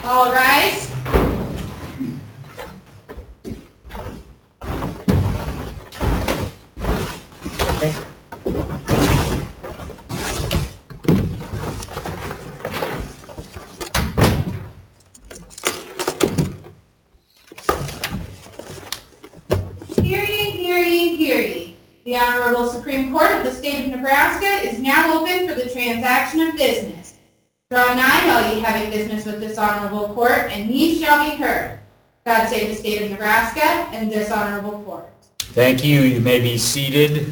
All rise. Hear ye, hear ye, hear ye. The Honorable Supreme Court of the State of Nebraska is now open for the transaction of business. Draw nigh, all ye having business with this honorable court, and ye shall be heard. God save the State of Nebraska and this honorable court. Thank you. You may be seated.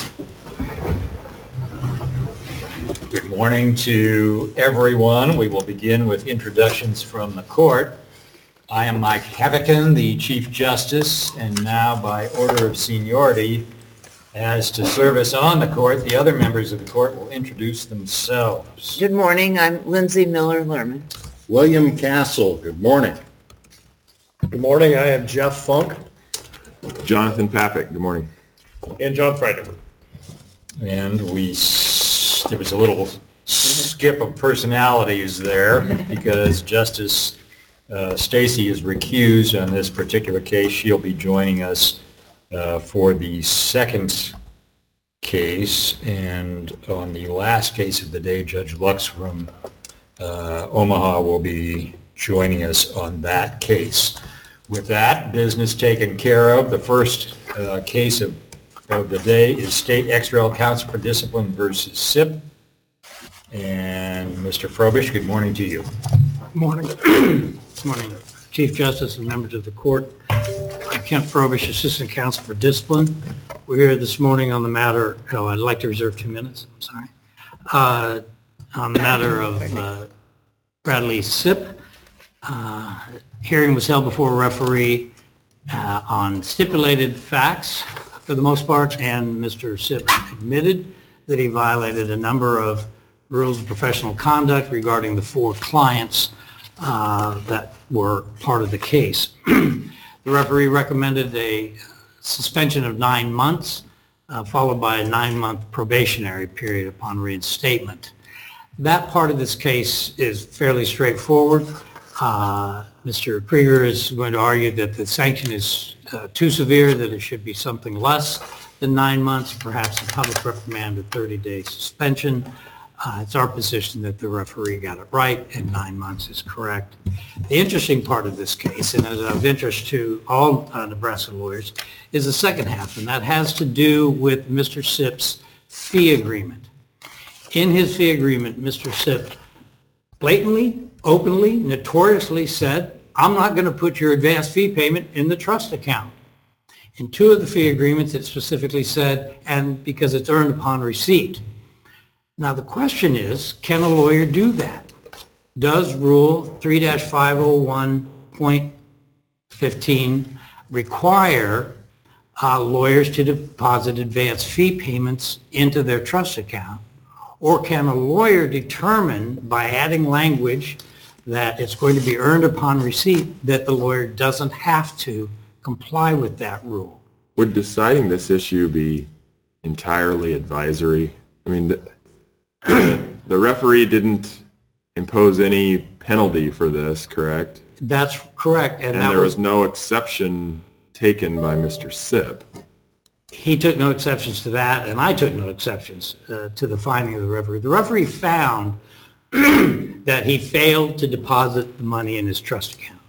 Good morning to everyone. We will begin with introductions from the court. I am Mike Havican, the Chief Justice, and now by order of seniority, as to service on the court, the other members of the court will introduce themselves. Good morning. I'm Lindsay Miller-Lerman. William Castle, good morning. Good morning. I am Jeff Funk. Jonathan Papik, good morning. And John Freidman. And there was a little skip of personalities there because Justice Stacy is recused on this particular case. She'll be joining us for the second case, and on the last case of the day, Judge Lux from Omaha will be joining us on that case. With that business taken care of, the first case of the day is State XRL Council for Discipline versus SIP. And Mr. Frobish, good morning to you. Good morning. Good morning, Chief Justice and members of the court. I'm Kent Frobish, Assistant Counsel for Discipline. We're here this morning on the matter, I'd like to reserve 2 minutes, I'm sorry, on the matter of Bradley Sip. Hearing was held before a referee on stipulated facts for the most part, and Mr. Sip admitted that he violated a number of rules of professional conduct regarding the 4 clients that were part of the case. The referee recommended a suspension of 9 months, followed by a 9-month probationary period upon reinstatement. That part of this case is fairly straightforward. Mr. Krieger is going to argue that the sanction is too severe, that it should be something less than 9 months, perhaps a public reprimand, a 30-day suspension. It's our position that the referee got it right and 9 months is correct. The interesting part of this case, and is of interest to all Nebraska lawyers, is the second half, and that has to do with Mr. Sip's fee agreement. In his fee agreement, Mr. Sip blatantly, openly, notoriously said, I'm not going to put your advance fee payment in the trust account. In 2 of the fee agreements, it specifically said, and because it's earned upon receipt. Now, the question is, can a lawyer do that? Does Rule 3-501.15 require lawyers to deposit advance fee payments into their trust account? Or can a lawyer determine by adding language that it's going to be earned upon receipt that the lawyer doesn't have to comply with that rule? Would deciding this issue be entirely advisory? I mean, the referee didn't impose any penalty for this, correct? That's correct. And there was no exception taken by Mr. Sip. He took no exceptions to that, and I took no exceptions to the finding of the referee. The referee found that he failed to deposit the money in his trust account.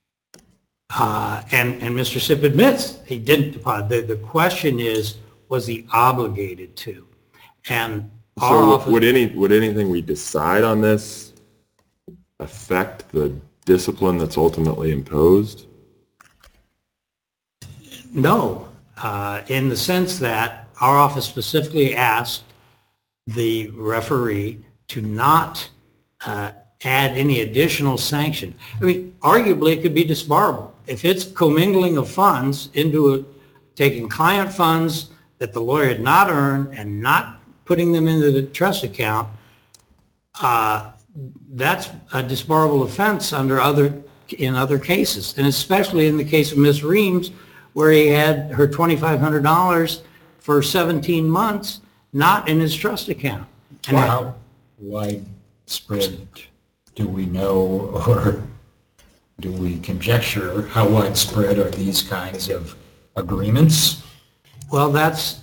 And Mr. Sip admits he didn't deposit. The question is, was he obligated to? And so would anything we decide on this affect the discipline that's ultimately imposed? No, in the sense that our office specifically asked the referee to not add any additional sanction. I mean, arguably it could be disbarable. If it's commingling of funds into taking client funds that the lawyer had not earned and not putting them into the trust account, that's a disbarable offense in other cases, and especially in the case of Ms. Reams, where he had her $2,500 for 17 months not in his trust account. And how widespread do we know, or do we conjecture how widespread are these kinds of agreements? Well, that's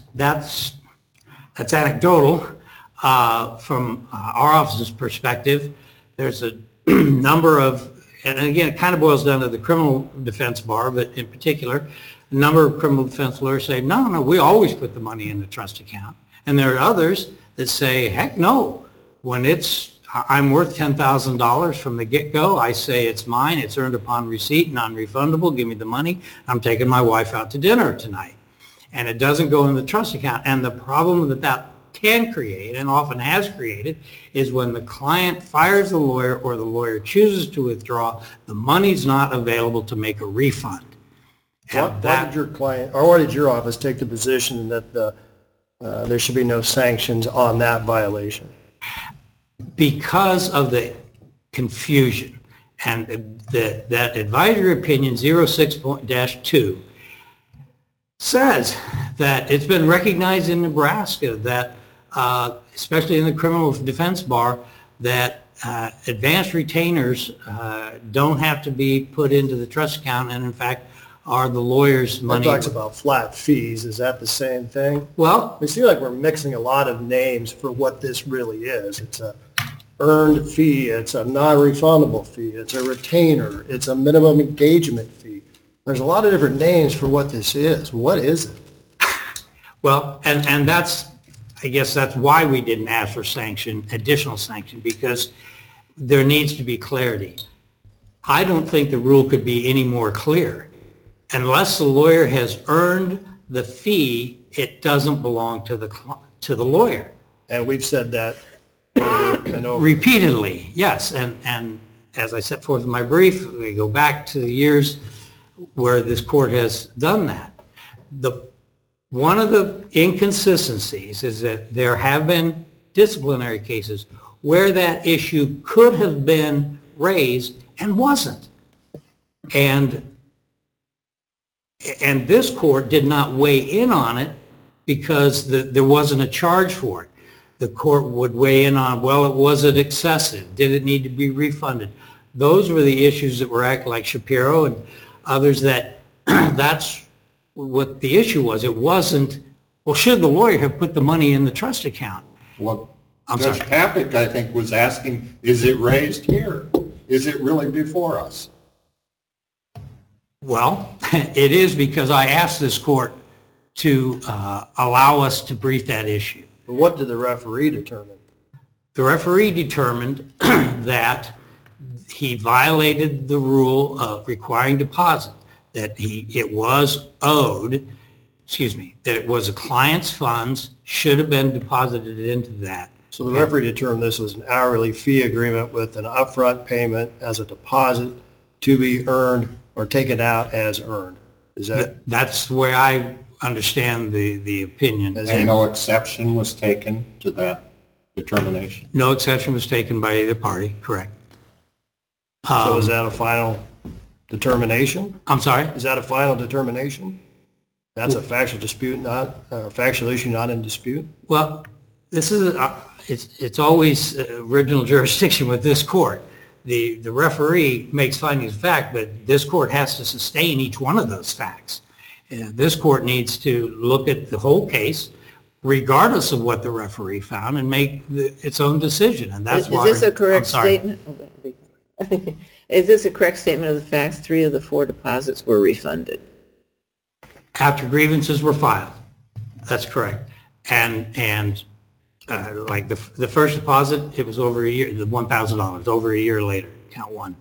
anecdotal. From our office's perspective, there's a number of, and again, it kind of boils down to the criminal defense bar, but in particular, a number of criminal defense lawyers say, no, we always put the money in the trust account. And there are others that say, heck no, when I'm worth $10,000 from the get-go, I say it's mine, it's earned upon receipt, non-refundable, give me the money, I'm taking my wife out to dinner tonight. And it doesn't go in the trust account. And the problem that can create, and often has created, is when the client fires the lawyer or the lawyer chooses to withdraw, the money's not available to make a refund. Why did your client, or why did your office take the position that there should be no sanctions on that violation? Because of the confusion. And that advisory opinion 06-2 says that it's been recognized in Nebraska that, especially in the criminal defense bar, that advanced retainers don't have to be put into the trust account, and in fact are the lawyer's money. It talks about flat fees. Is that the same thing? Well, We see like we're mixing a lot of names for what this really is. It's a earned fee, it's a non-refundable fee, it's a retainer, it's a minimum engagement fee. There's a lot of different names for what this is. What is it? well, and I guess that's why we didn't ask for additional sanction, because there needs to be clarity. I don't think the rule could be any more clear. Unless the lawyer has earned the fee, it doesn't belong to the lawyer. And we've said that over and over. Repeatedly, yes. And as I set forth in my brief, we go back to the years where this court has done that. One of the inconsistencies is that there have been disciplinary cases where that issue could have been raised and wasn't. And this court did not weigh in on it because there wasn't a charge for it. The court would weigh in on, well, was it excessive? Did it need to be refunded? Those were the issues that were acting like Shapiro and others that's what the issue was. It wasn't, well, should the lawyer have put the money in the trust account? Well, I'm Judge sorry. Papik, I think, was asking, is it raised here? Is it really before us? Well, it is, because I asked this court to allow us to brief that issue. But what did the referee determine? The referee determined that he violated the rule of requiring deposit, that it was owed, that it was a client's funds, should have been deposited into that. So the referee determined this was an hourly fee agreement with an upfront payment as a deposit to be earned or taken out as earned. Is that? That's the way I understand the opinion. And no exception was taken to that determination? No exception was taken by either party, correct. So is that a final determination? I'm sorry? Is that a final determination? That's a factual dispute, factual issue not in dispute? Well, this is, it's always original jurisdiction with this court. The referee makes findings of fact, but this court has to sustain each one of those facts. This court needs to look at the whole case, regardless of what the referee found, and make its own decision. And that's why. Is this a correct I'm sorry. statement? Is this a correct statement of the facts? 3 of the 4 deposits were refunded. After grievances were filed. That's correct. And like the first deposit, it was over a year, the $1,000, over a year later, count one.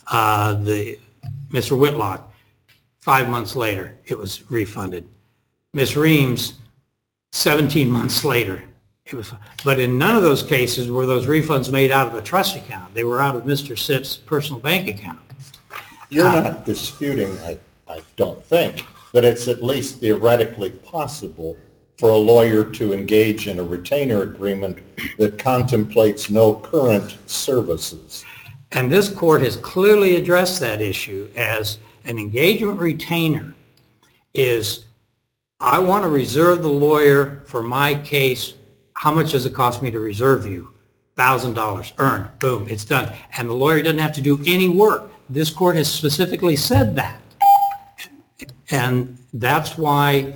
Mr. Whitlock, 5 months later, it was refunded. Ms. Reams, 17 months later, it was. But in none of those cases were those refunds made out of a trust account. They were out of Mr. Sitt's personal bank account. You're not disputing, I don't think, that it's at least theoretically possible for a lawyer to engage in a retainer agreement that contemplates no current services. And this court has clearly addressed that issue as an engagement retainer is, I want to reserve the lawyer for my case. How much does it cost me to reserve you? $1,000 earned, boom, it's done. And the lawyer doesn't have to do any work. This court has specifically said that. And that's why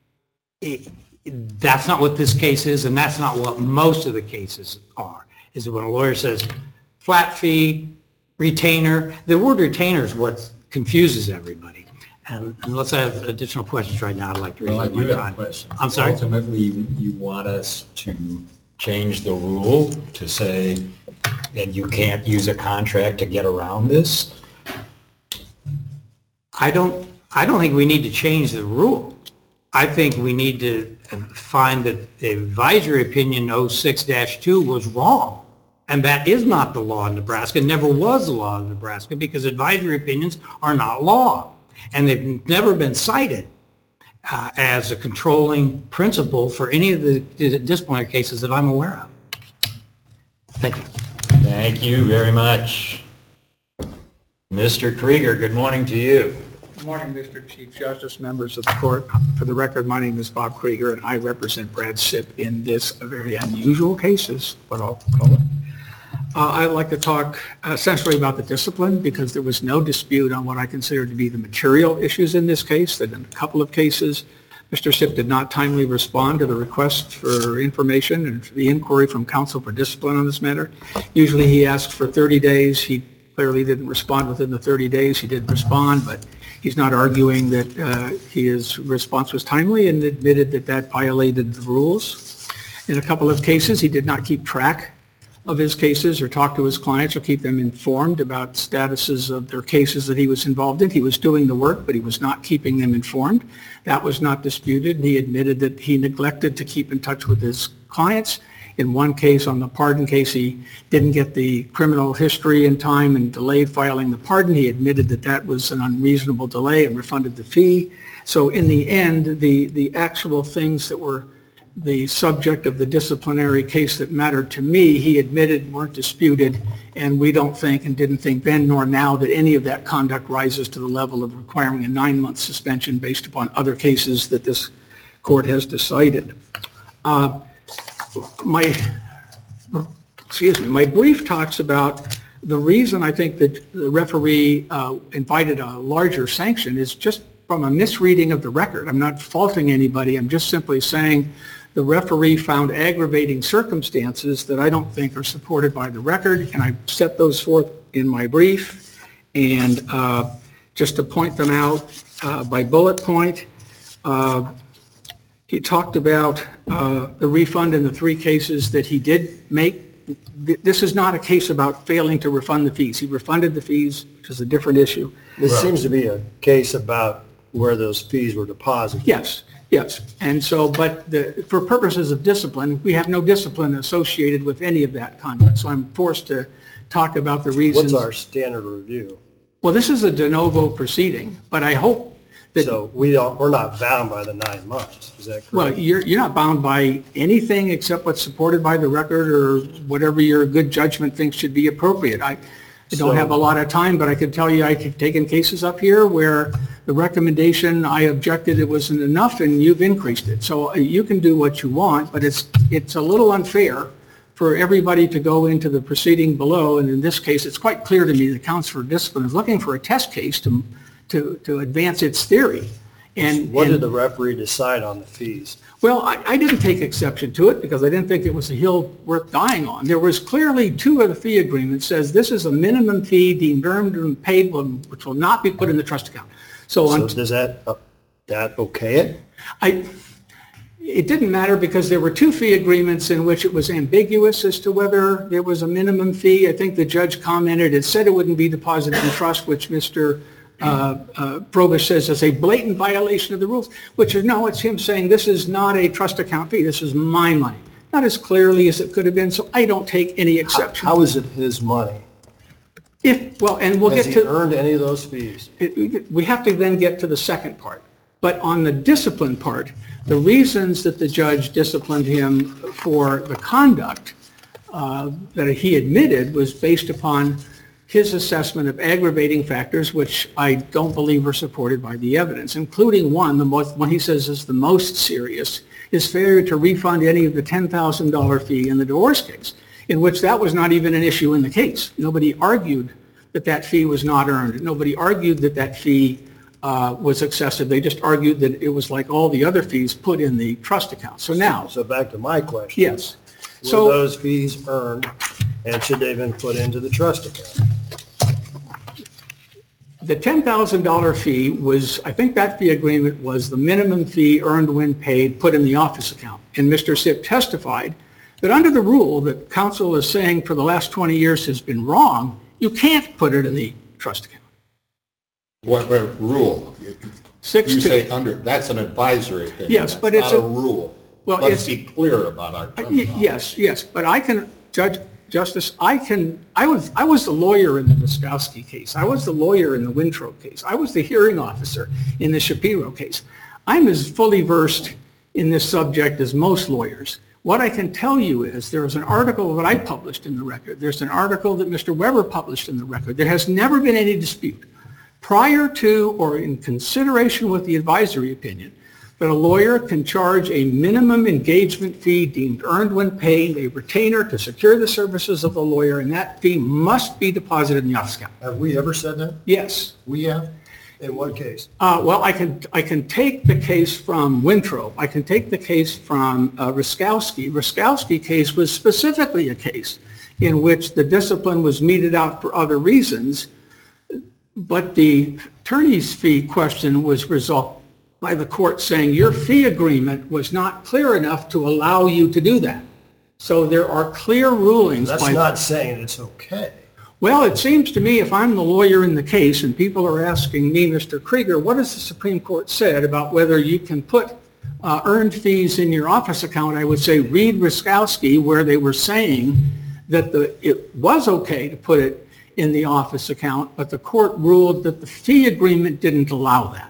that's not what this case is, and that's not what most of the cases are, is that when a lawyer says flat fee, retainer, the word retainer is what confuses everybody. And unless I have additional questions right now, I'd like to reserve my time. I'm sorry? Ultimately, you want us to change the rule to say that you can't use a contract to get around this? I don't think we need to change the rule. I think we need to find that the advisory opinion 06-2 was wrong. And that is not the law in Nebraska, never was the law in Nebraska, because advisory opinions are not law. And they've never been cited as a controlling principle for any of the disciplinary cases that I'm aware of. Thank you. Thank you very much. Mr. Krieger, good morning to you. Good morning, Mr. Chief Justice, members of the court. For the record, my name is Bob Krieger, and I represent Brad Sipp in this very unusual case, is what I'll call it. I'd like to talk essentially about the discipline, because there was no dispute on what I consider to be the material issues in this case. That in a couple of cases, Mr. Sipp did not timely respond to the request for information and the inquiry from counsel for discipline on this matter. Usually he asked for 30 days. He clearly didn't respond within the 30 days. He did respond, but he's not arguing that his response was timely, and admitted that that violated the rules. In a couple of cases, he did not keep track of his cases or talk to his clients or keep them informed about statuses of their cases that he was involved in. He was doing the work, but he was not keeping them informed. That was not disputed. He admitted that he neglected to keep in touch with his clients. In one case, on the pardon case, he didn't get the criminal history in time and delayed filing the pardon. He admitted that that was an unreasonable delay and refunded the fee. So in the end, the actual things that were the subject of the disciplinary case that mattered to me, he admitted weren't disputed, and we don't think and didn't think then nor now that any of that conduct rises to the level of requiring a 9-month suspension based upon other cases that this court has decided. My brief talks about the reason I think that the referee invited a larger sanction is just from a misreading of the record. I'm not faulting anybody. I'm just simply saying the referee found aggravating circumstances that I don't think are supported by the record, and I set those forth in my brief. And just to point them out by bullet point, he talked about the refund in the 3 cases that he did make. This is not a case about failing to refund the fees. He refunded the fees, which is a different issue. This seems to be a case about where those fees were deposited. Yes. And so, but for purposes of discipline, we have no discipline associated with any of that conduct. So I'm forced to talk about the reasons. What's our standard review? Well, this is a de novo proceeding, but I hope that. So we're not bound by the 9 months, is that correct? Well, you're not bound by anything except what's supported by the record or whatever your good judgment thinks should be appropriate. I don't have a lot of time, but I can tell you I've taken cases up here where the recommendation I objected it wasn't enough and you've increased it. So you can do what you want, but it's a little unfair for everybody to go into the proceeding below. And in this case, it's quite clear to me that Counsel for Discipline is looking for a test case to advance its theory. And what did the referee decide on the fees? Well, I didn't take exception to it because I didn't think it was a hill worth dying on. There was clearly 2 of the fee agreements says this is a minimum fee deemed earned and paid, which will not be put in the trust account. So does that okay it? It didn't matter because there were 2 fee agreements in which it was ambiguous as to whether there was a minimum fee. I think the judge commented it said it wouldn't be deposited in trust, which Mr. Probish says is a blatant violation of the rules, which is no, it's him saying this is not a trust account fee, this is my money. Not as clearly as it could have been, so I don't take any exception. How is it his money? Has he earned any of those fees? We have to then get to the second part. But on the discipline part, the reasons that the judge disciplined him for the conduct that he admitted was based upon his assessment of aggravating factors, which I don't believe are supported by the evidence, including one he says is the most serious, his failure to refund any of the $10,000 fee in the divorce case. in which that was not even an issue in the case. Nobody argued that that fee was not earned. Nobody argued that that fee was excessive. They just argued that it was like all the other fees put in the trust account. So now, So back to my question. yes. Were So those fees earned, and should they have been put into the trust account? the $10,000 fee was, I think that fee agreement was the minimum fee earned when paid, put in the office account. And Mr. Sipp testified that under the rule that council is saying for the last 20 years has been wrong, you can't put it in the trust account. What rule? Six You two. say under, that's an advisory opinion. Yes, but That's it's not a- a rule. well, Let's it's- be clear about our terminology. Yes, but I can, Justice, I was the lawyer in the Wiskowski case. I was the lawyer in the Wintrow case. I was the hearing officer in the Shapiro case. I'm as fully versed in this subject as most lawyers. What I can tell you is there is an article that I published in the record. There's an article that Mr. Weber published in the record. There has never been any dispute prior to or in consideration with the advisory opinion that a lawyer can charge a minimum engagement fee deemed earned when paid, a retainer to secure the services of the lawyer, and that fee must be deposited in the office account. Have we ever said that? Yes. We have? In what case? Well, I can take the case from Wintrow. I can take the case from Ruskowski. Ruskowski case was specifically a case in which the discipline was meted out for other reasons, but the attorney's fee question was resolved by the court saying your fee agreement was not clear enough to allow you to do that. So there are clear rulings. That's not saying it's okay. Well, it seems to me if I'm the lawyer in the case and people are asking me, Mr. Krieger, what has the Supreme Court said about whether you can put earned fees in your office account, I would say read Ruskowski where they were saying that it was okay to put it in the office account, but the court ruled that the fee agreement didn't allow that.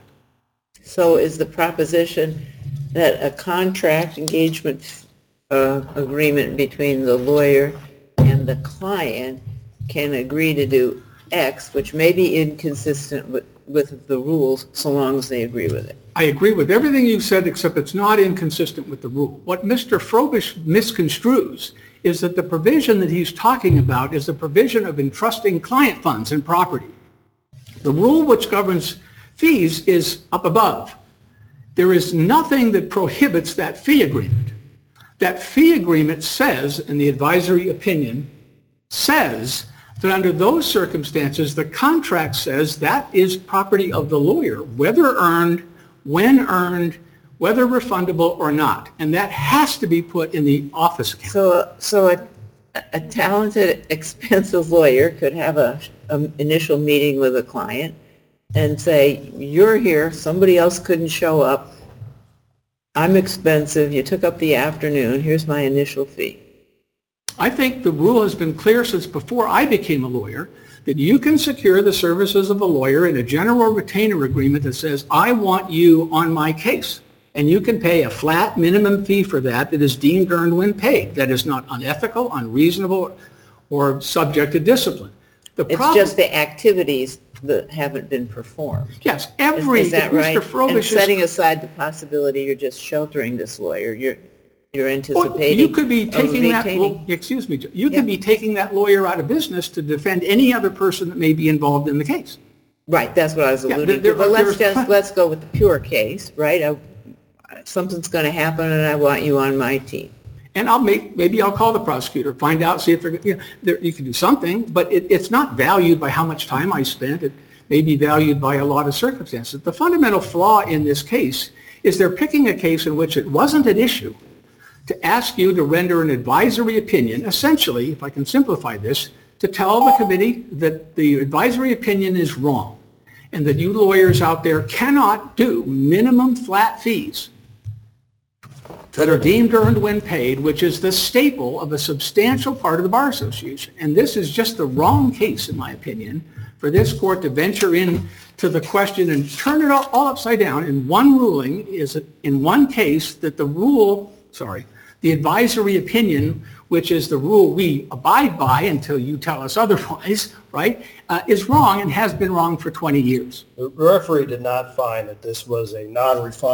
So is the proposition that a contract engagement agreement between the lawyer and the client can agree to do X, which may be inconsistent with the rules, so long as they agree with it? I agree with everything you said, except it's not inconsistent with the rule. What Mr. Frobish misconstrues is that the provision that he's talking about is the provision of entrusting client funds and property. The rule which governs fees is up above. There is nothing that prohibits that fee agreement. That fee agreement says, in the advisory opinion, says that under those circumstances, the contract says that is property of the lawyer, whether earned, when earned, whether refundable or not. And that has to be put in the office account. So a talented, expensive lawyer could have an initial meeting with a client and say, you're here, somebody else couldn't show up, I'm expensive, you took up the afternoon, here's my initial fee. I think the rule has been clear since before I became a lawyer that you can secure the services of a lawyer in a general retainer agreement that says, I want you on my case. And you can pay a flat minimum fee for that is deemed earned when paid. That is not unethical, unreasonable, or subject to discipline. It's just the activities that haven't been performed. Yes, Is that right? Mr. Frobish And is- setting aside the possibility you're just sheltering this lawyer, you're Well, anticipating. you could be taking that, retaining. well, excuse me, you could be taking that lawyer out of business to defend any other person that may be involved in the case. Right, that's what I was Yeah, alluding there- to. But there's- let's go with the pure case, right? Something's going to happen and I want you on my team. And maybe I'll call the prosecutor, find out, see if you can do something, but it's not valued by how much time I spent. It may be valued by a lot of circumstances. The fundamental flaw in this case is they're picking a case in which it wasn't an issue to ask you to render an advisory opinion, essentially, if I can simplify this, to tell the committee that the advisory opinion is wrong and that you lawyers out there cannot do minimum flat fees that are deemed earned when paid, which is the staple of a substantial part of the Bar Association. And this is just the wrong case, in my opinion, for this court to venture into the question and turn it all upside down. In one ruling, in one case, that the advisory opinion, which is the rule we abide by until you tell us otherwise, right, is wrong and has been wrong for 20 years. The referee did not find that this was a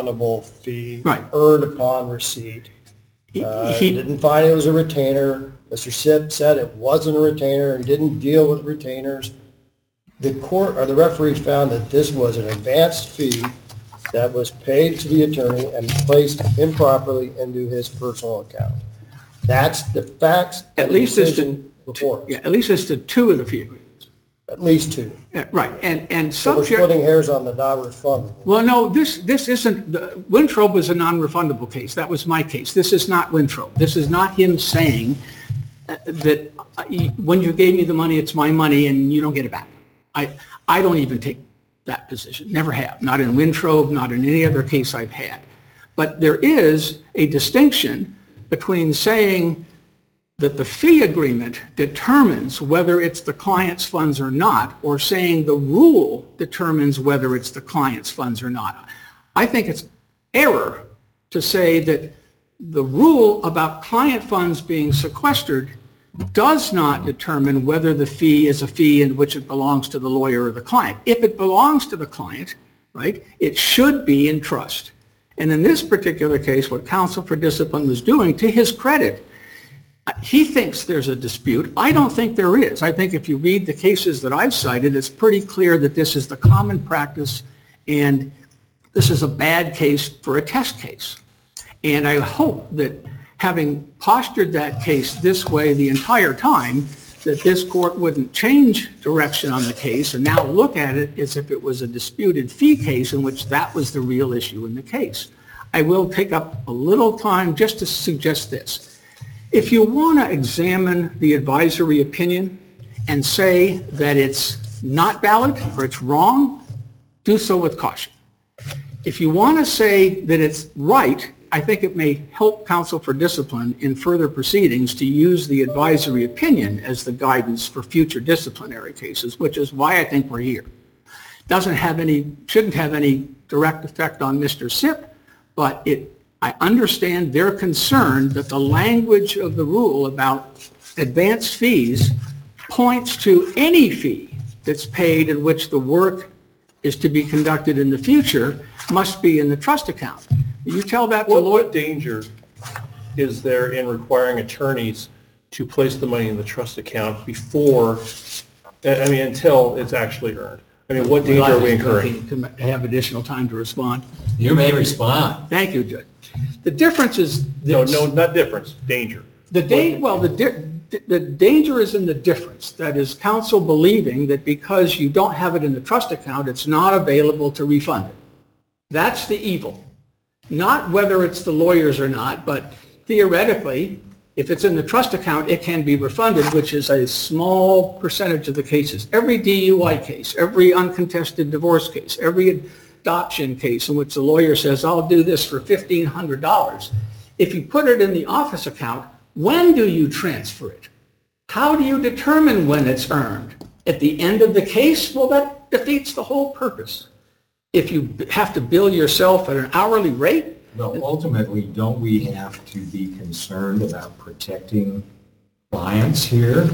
non-refundable fee Right. earned upon receipt. He didn't find it was a retainer. Mr. Sipp said it wasn't a retainer and didn't deal with retainers. The court or the referee found that this was an advanced fee that was paid to the attorney and placed improperly into his personal account. That's the facts. At least as decision before us. Yeah, at least as to two of the fee agreements. At least two. Yeah, right, and So we're subject. splitting hairs on the non-refundable. Well, no, this isn't, Wintrobe was a non-refundable case. That was my case. This is not Wintrobe. This is not him saying that when you gave me the money, it's my money and you don't get it back. I don't even take that position, never have, not in Wintrobe, not in any other case I've had. But there is a distinction between saying that the fee agreement determines whether it's the client's funds or not, or saying the rule determines whether it's the client's funds or not. I think it's error to say that the rule about client funds being sequestered does not determine whether the fee is a fee in which it belongs to the lawyer or the client. If it belongs to the client, right, it should be in trust. And in this particular case, what Counsel for Discipline was doing, to his credit, he thinks there's a dispute. I don't think there is. I think if you read the cases that I've cited, it's pretty clear that this is the common practice and this is a bad case for a test case. And I hope that having postured that case this way the entire time, that this court wouldn't change direction on the case and now look at it as if it was a disputed fee case in which that was the real issue in the case. I will take up a little time just to suggest this. If you want to examine the advisory opinion and say that it's not valid or it's wrong, do so with caution. If you want to say that it's right, I think it may help Counsel for Discipline in further proceedings to use the advisory opinion as the guidance for future disciplinary cases, which is why I think we're here. Shouldn't have any direct effect on Mr. Sipp, but I understand their concern that the language of the rule about advanced fees points to any fee that's paid in which the work is to be conducted in the future must be in the trust account. You tell that to What danger is there in requiring attorneys to place the money in the trust account before, until it's actually earned? What danger are we incurring? To have additional time to respond. You may respond. Thank you, Judge. The difference is this. No, not difference, danger. The danger is in the difference. That is, counsel believing that because you don't have it in the trust account, it's not available to refund it. That's the evil. Not whether it's the lawyers or not, but theoretically, if it's in the trust account, it can be refunded, which is a small percentage of the cases. Every DUI case, every uncontested divorce case, every adoption case in which the lawyer says, I'll do this for $1,500. If you put it in the office account, when do you transfer it? How do you determine when it's earned? At the end of the case? Well, that defeats the whole purpose. If you have to bill yourself at an hourly rate? Well, ultimately, don't we have to be concerned about protecting clients here?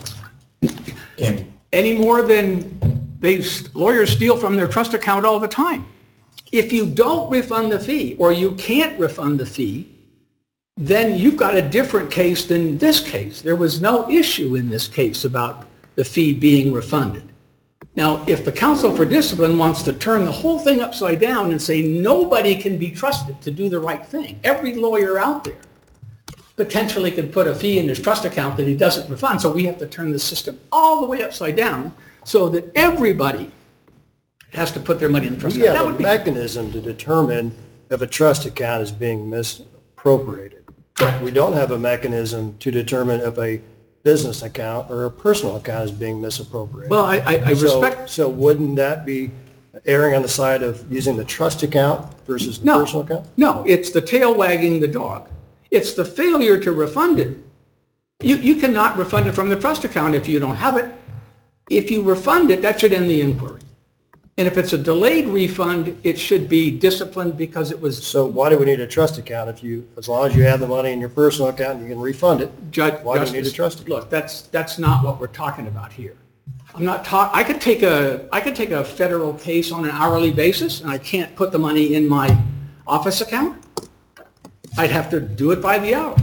Any more than lawyers steal from their trust account all the time. If you don't refund the fee or you can't refund the fee, then you've got a different case than this case. There was no issue in this case about the fee being refunded. Now, if the Counsel for Discipline wants to turn the whole thing upside down and say nobody can be trusted to do the right thing, every lawyer out there potentially could put a fee in his trust account that he doesn't refund, so we have to turn the system all the way upside down so that everybody has to put their money in the trust We account. have a mechanism to determine if a trust account is being misappropriated. We don't have a mechanism to determine if a business account or a personal account is being misappropriated. Well, I respect... So wouldn't that be erring on the side of using the trust account versus the personal account? No, it's the tail wagging the dog. It's the failure to refund it. You cannot refund it from the trust account if you don't have it. If you refund it, that should end the inquiry. And if it's a delayed refund, it should be disciplined because it was... So why do we need a trust account as long as you have the money in your personal account, you can refund it? Why do we need a trust account? Look, that's not what we're talking about here. I'm not I could take a federal case on an hourly basis and I can't put the money in my office account. I'd have to do it by the hour.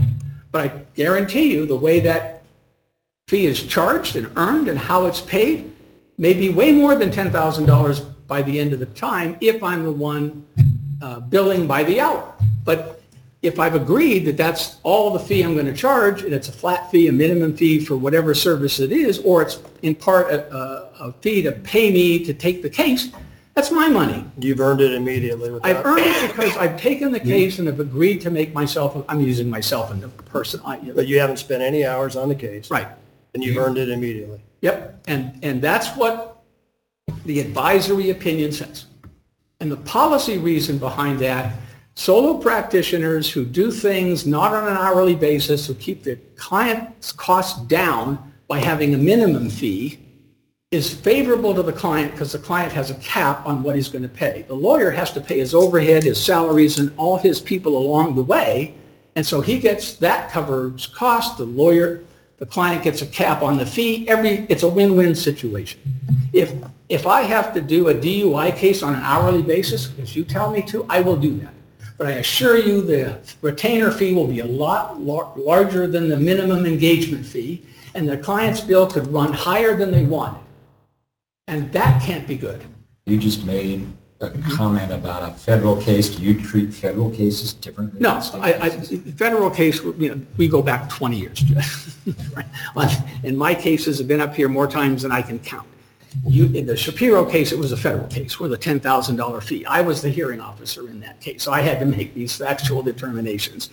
But I guarantee you the way that fee is charged and earned and how it's paid may be way more than $10,000 by the end of the time if I'm the one billing by the hour. But if I've agreed that that's all the fee I'm going to charge, and it's a flat fee, a minimum fee for whatever service it is, or it's in part a fee to pay me to take the case, that's my money. You've earned it immediately with that. I've earned it because I've taken the case and have agreed to make myself, I'm using myself in the person. But you haven't spent any hours on the case. Right. And you've earned it immediately. Yep, and that's what the advisory opinion says. And the policy reason behind that, solo practitioners who do things not on an hourly basis, who keep their client's costs down by having a minimum fee, is favorable to the client because the client has a cap on what he's going to pay. The lawyer has to pay his overhead, his salaries, and all his people along the way, and so he gets that covers cost. The client gets a cap on the fee. It's a win-win situation. If I have to do a DUI case on an hourly basis, because you tell me to, I will do that. But I assure you the retainer fee will be a lot larger than the minimum engagement fee, and the client's bill could run higher than they wanted. And that can't be good. You just made a comment about a federal case. Do you treat federal cases differently? No, federal case, we go back 20 years. Right? And my cases have been up here more times than I can count. In the Shapiro case, it was a federal case with a $10,000 fee. I was the hearing officer in that case, so I had to make these factual determinations.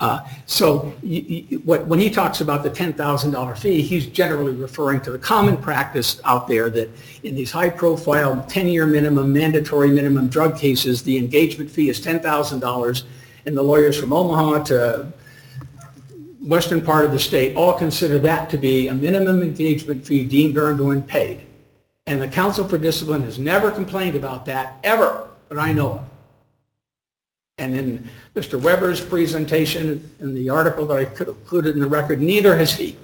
When he talks about the $10,000 fee, he's generally referring to the common practice out there that in these high-profile 10-year minimum, mandatory minimum drug cases, the engagement fee is $10,000, and the lawyers from Omaha to western part of the state all consider that to be a minimum engagement fee deemed earned when paid. And the Council for Discipline has never complained about that, ever, that I know of. And in Mr. Weber's presentation in the article that I could have included in the record, neither has he.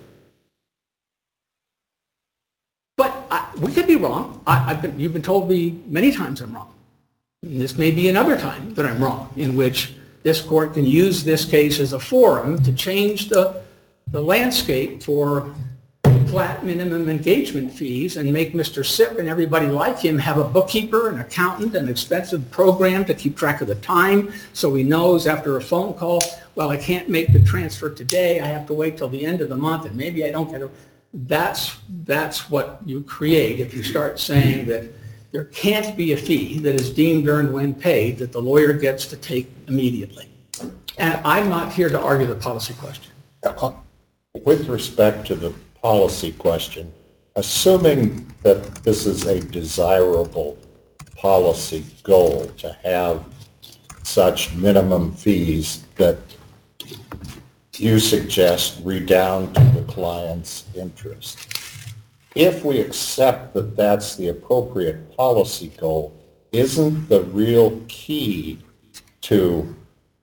But we could be wrong. You've been told me many times I'm wrong. And this may be another time that I'm wrong, in which this court can use this case as a forum to change the landscape for flat minimum engagement fees and make Mr. Sipp and everybody like him have a bookkeeper, an accountant, an expensive program to keep track of the time so he knows after a phone call, well, I can't make the transfer today, I have to wait till the end of the month and maybe I don't get it. That's what you create if you start saying that there can't be a fee that is deemed earned when paid that the lawyer gets to take immediately. And I'm not here to argue the policy question. With respect to the policy question, assuming that this is a desirable policy goal to have such minimum fees that you suggest redound to the client's interest. If we accept that that's the appropriate policy goal, isn't the real key to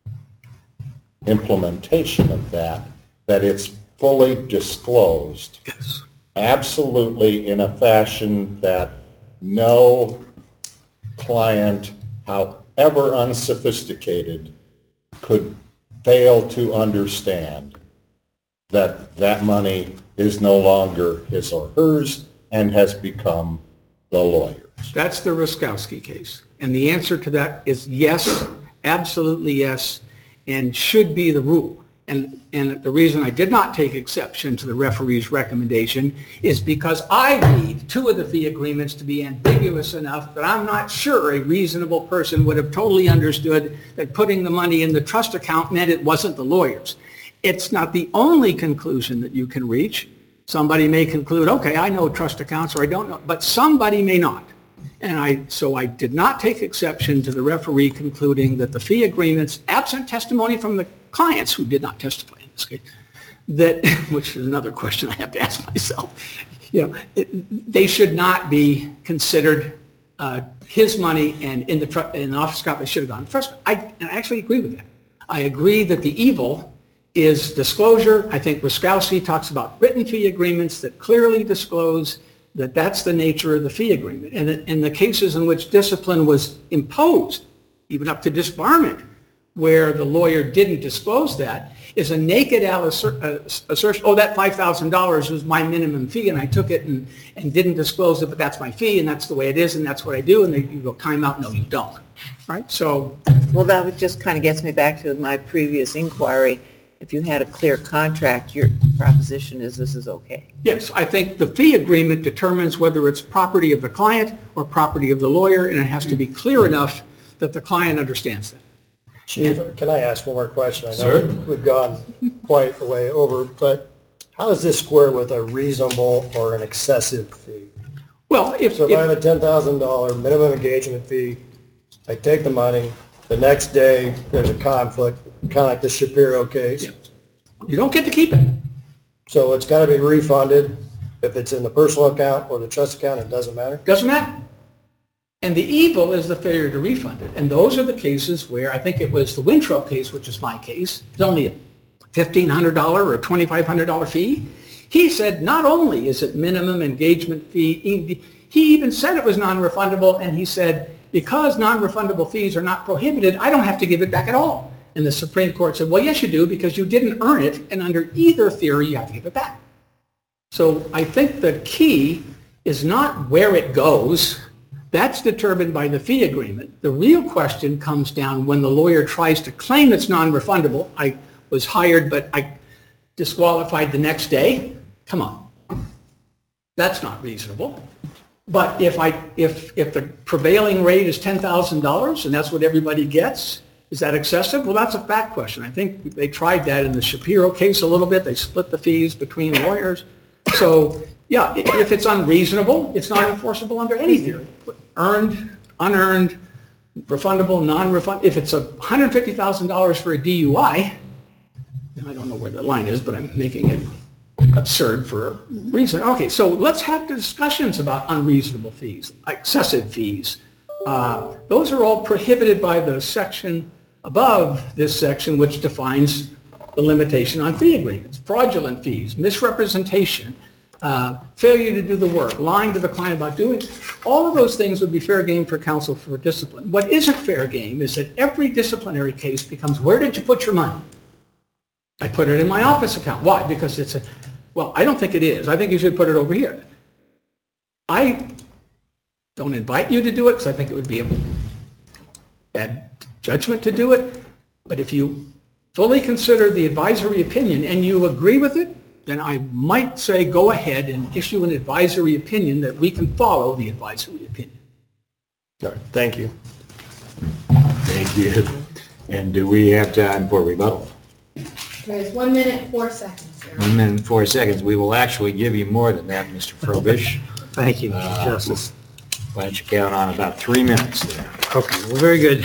implementation of that it's fully disclosed, yes, absolutely in a fashion that no client, however unsophisticated, could fail to understand that that money is no longer his or hers and has become the lawyer's? That's the Ruskowski case. And the answer to that is yes, absolutely yes, and should be the rule. And the reason I did not take exception to the referee's recommendation is because I read two of the fee agreements to be ambiguous enough that I'm not sure a reasonable person would have totally understood that putting the money in the trust account meant it wasn't the lawyer's. It's not the only conclusion that you can reach. Somebody may conclude, okay, I know trust accounts or I don't know, but somebody may not. And so I did not take exception to the referee concluding that the fee agreements, absent testimony from the clients who did not testify in this case, which is another question I have to ask myself, they should not be considered his money, and in the office copy should have gone first. I actually agree with that. I agree that the evil is disclosure. I think Ruskowski talks about written fee agreements that clearly disclose that that's the nature of the fee agreement. And in the cases in which discipline was imposed, even up to disbarment, where the lawyer didn't disclose that, is a naked assertion, oh, that $5,000 was my minimum fee, and I took it and didn't disclose it, but that's my fee, and that's the way it is, and that's what I do, and you go, time out, no, you don't. Right? So, Well, that just kind of gets me back to my previous inquiry. If you had a clear contract, your proposition is this is okay. yes, I think the fee agreement determines whether it's property of the client or property of the lawyer, and it has to be clear enough that the client understands that. Chief, can I ask one more question? I know Sure. we've gone quite a way over, but how does this square with a reasonable or an excessive fee? Well, So if I have a $10,000 minimum engagement fee, I take the money, the next day there's a conflict, kind of like the Shapiro case. you don't get to keep it. So it's got to be refunded. If it's in the personal account or the trust account, it doesn't matter. Doesn't matter. And the evil is the failure to refund it. And those are the cases where, I think it was the Wintrow case, which is my case, it's only a $1,500 or a $2,500 fee. He said not only is it minimum engagement fee, he even said it was non-refundable, and he said, because non-refundable fees are not prohibited, I don't have to give it back at all. And the Supreme Court said, well, yes, you do, because you didn't earn it, and under either theory, you have to give it back. So I think the key is not where it goes. That's determined by the fee agreement. The real question comes down when the lawyer tries to claim it's non-refundable. I was hired, but I disqualified the next day. Come on. That's not reasonable. But if the prevailing rate is $10,000 and that's what everybody gets, is that excessive? Well, that's a fact question. I think they tried that in the Shapiro case a little bit. They split the fees between lawyers. So, yeah, if it's unreasonable, it's not enforceable under any theory. Earned, unearned, refundable, non-refundable. If it's $150,000 for a DUI, I don't know where the line is, but I'm making it absurd for a reason. Okay, so let's have discussions about unreasonable fees, excessive fees. Those are all prohibited by the section above this section, which defines the limitation on fee agreements. Fraudulent fees, misrepresentation, failure to do the work, lying to the client about doing it. All of those things would be fair game for counsel for discipline. What isn't fair game is that every disciplinary case becomes, where did you put your money? I put it in my office account. Why? Because it's well, I don't think it is. I think you should put it over here. I don't invite you to do it because I think it would be a bad judgment to do it. But if you fully consider the advisory opinion and you agree with it, then I might say go ahead and issue an advisory opinion that we can follow the advisory opinion. All right, thank you. Thank you. And do we have time for rebuttal? There's 1 minute, 4 seconds, sir. 1 minute and 4 seconds. We will actually give you more than that, Mr. Probish. Thank you, Mr. Justice. Why don't you count on about 3 minutes there? Okay, well, very good.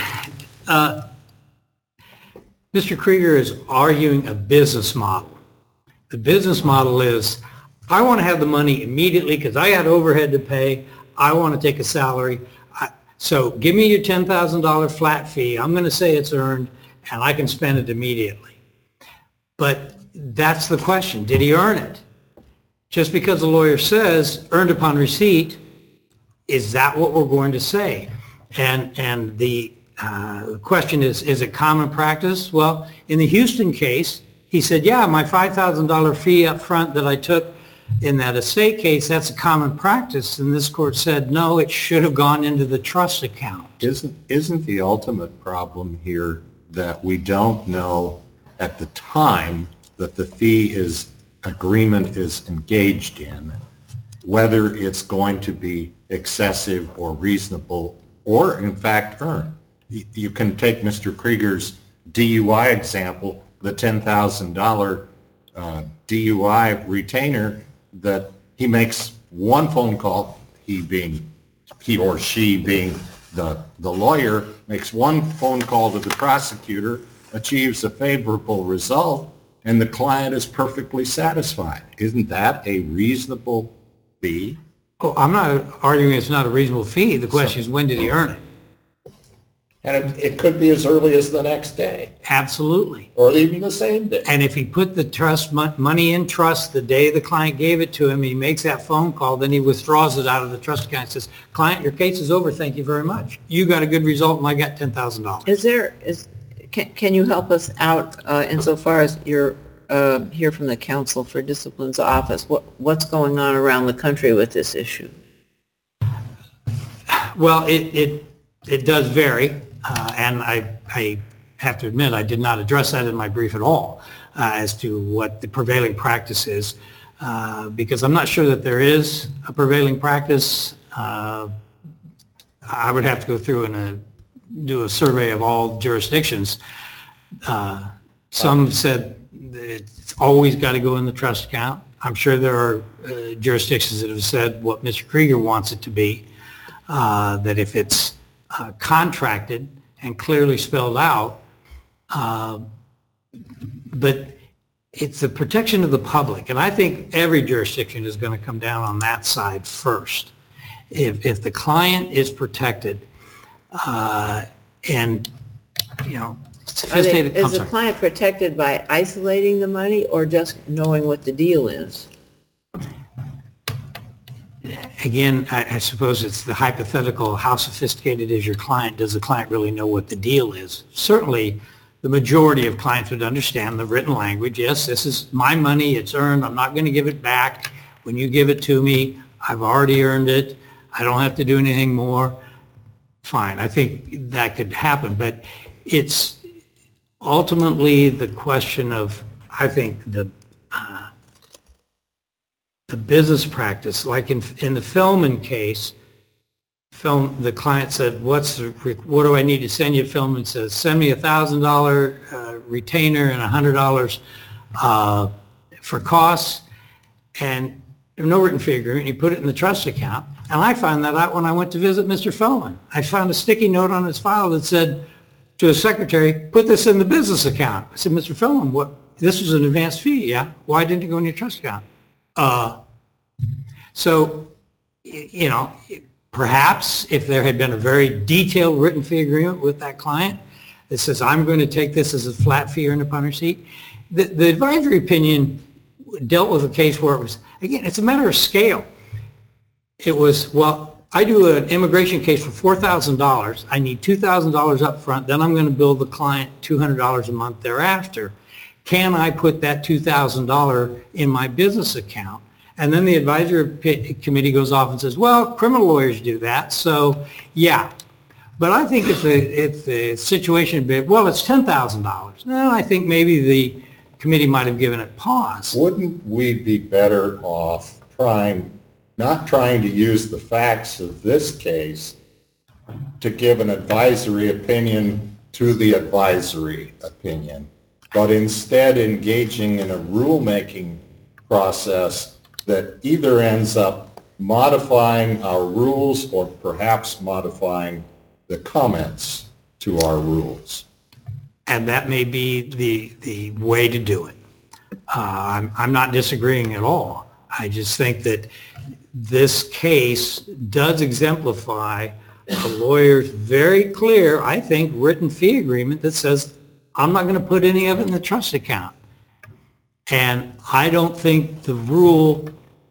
Mr. Krieger is arguing a business model. The business model is, I want to have the money immediately because I got overhead to pay. I want to take a salary. So give me your $10,000 flat fee. I'm going to say it's earned, and I can spend it immediately. But that's the question. Did he earn it? Just because the lawyer says earned upon receipt, is that what we're going to say? And the question is it common practice? Well, in the Houston case, he said, yeah, my $5,000 fee up front that I took in that estate case, that's a common practice. And this court said, no, it should have gone into the trust account. Isn't the ultimate problem here that we don't know at the time that the fee agreement is engaged in, whether it's going to be excessive or reasonable or in fact earned? You can take Mr. Krieger's DUI example, the $10,000 DUI retainer, that he makes one phone call, he or she being the lawyer, makes one phone call to the prosecutor, achieves a favorable result, and the client is perfectly satisfied. Isn't that a reasonable fee? Oh, I'm not arguing it's not a reasonable fee. The question is, when did he earn it? And it could be as early as the next day. Absolutely. Or even the same day. And if he put the trust money in trust the day the client gave it to him, he makes that phone call, then he withdraws it out of the trust account and says, client, your case is over, thank you very much. You got a good result and I got $10,000. Can you help us out insofar as you're here from the Counsel for Discipline's office? What's going on around the country with this issue? Well, it does vary, and I have to admit, I did not address that in my brief at all as to what the prevailing practice is, because I'm not sure that there is a prevailing practice. I would have to go through and do a survey of all jurisdictions. Some said it's always got to go in the trust account. I'm sure there are jurisdictions that have said what Mr. Krieger wants it to be, that if it's contracted and clearly spelled out, but it's the protection of the public, and I think every jurisdiction is going to come down on that side first. If the client is protected, and, you know, sophisticated... Is the client protected by isolating the money or just knowing what the deal is? Again, I suppose it's the hypothetical, how sophisticated is your client? Does the client really know what the deal is? Certainly, the majority of clients would understand the written language. Yes, this is my money, it's earned, I'm not going to give it back. When you give it to me, I've already earned it. I don't have to do anything more. Fine, I think that could happen, but it's ultimately the question of, I think, the business practice. Like in the Filman case, the client said, what do I need to send you? Filman says, send me $1,000 retainer and $100 for costs, and no written fee agreement. He put it in the trust account. And I found that out when I went to visit Mr. Filman. I found a sticky note on his file that said to his secretary, put this in the business account. I said, Mr. Filman, this was an advanced fee, yeah? Why didn't it go in your trust account? So, you know, perhaps if there had been a very detailed written fee agreement with that client that says, I'm going to take this as a flat fee earned upon receipt, the advisory opinion dealt with a case where it was, again, it's a matter of scale. It was, well, I do an immigration case for $4,000. I need $2,000 up front. Then I'm going to bill the client $200 a month thereafter. Can I put that $2,000 in my business account? And then the advisory committee goes off and says, well, criminal lawyers do that. So, yeah. But I think if the situation had been, well, it's $10,000. No, I think maybe the committee might have given it pause. Wouldn't we be better off not trying to use the facts of this case to give an advisory opinion to the advisory opinion, but instead engaging in a rulemaking process that either ends up modifying our rules or perhaps modifying the comments to our rules? And that may be the way to do it. I'm not disagreeing at all. I just think that this case does exemplify a lawyer's very clear, I think, written fee agreement that says, I'm not going to put any of it in the trust account. And I don't think the Rule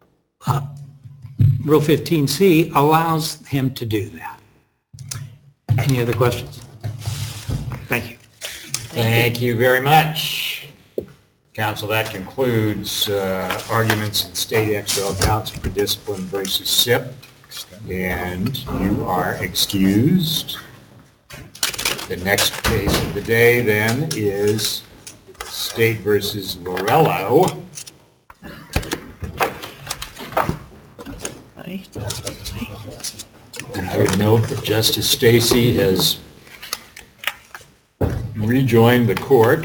15C allows him to do that. Any other questions? Thank you. Thank you very much. Counsel, that concludes arguments in State XL Counsel for Discipline versus SIP, and you are excused. The next case of the day then is State versus Lorello. And I would note that Justice Stacey has rejoined the court.